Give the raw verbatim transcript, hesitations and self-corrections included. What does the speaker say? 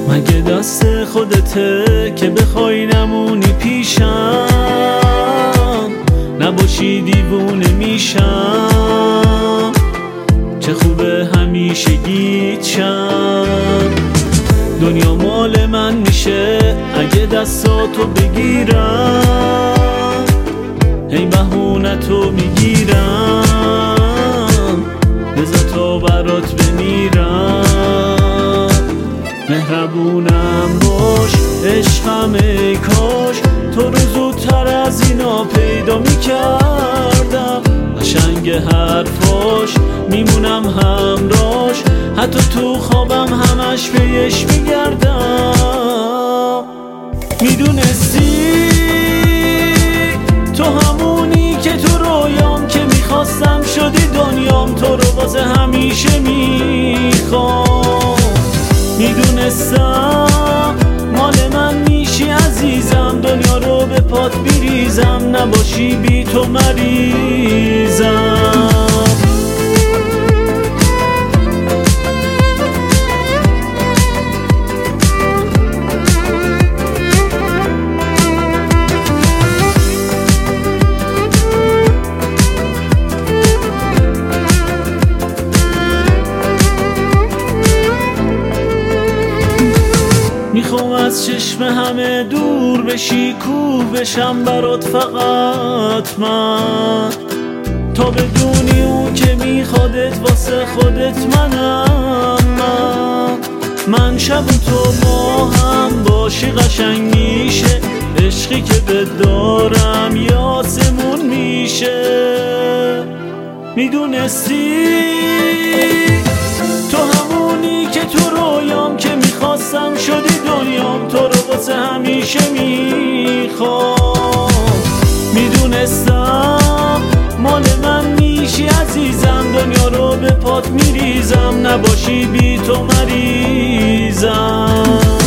مگه دست خودته که بخوای نمونی پیشم، نباشی دیوونه میشم، چه خوبه همیشگیت شم. دنیا مال من میشه اگه دستاتو بگیرم، هی بهونتو میگیرم، بذار تا برات بمیرم. مهربونم باش عشقم، ای کاش تو رو زودتر از اینا پیدا میکردم. قشنگ حرفاش میمونم همراش، حتی تو خوابم همش پیش میگردم. میدونستی تو همونی که تو رویام که میخواستم، شدی دنیام، تو رو واسه همیشه میخوام. میدونستم مال من میشی عزیزم، دنیا رو به پات بیریزم، نباشی بی تو مریضم. میخوام از چشم همه دور بشی، کوه بشم برات فقط من، تا بدونی اون که میخوادت واسه خودت منم. من من شب تو با هم باشی قشنگ میشه، عشقی که بدارم یا آسمون میشه. میدونستی تو همونی که تو رویام که میخواستم، شدی دنیام، تو رو واسه همیشه میخوام. میدونستم مال من میشی عزیزم، دنیا رو به پات میریزم، نباشی بی تو مریضم.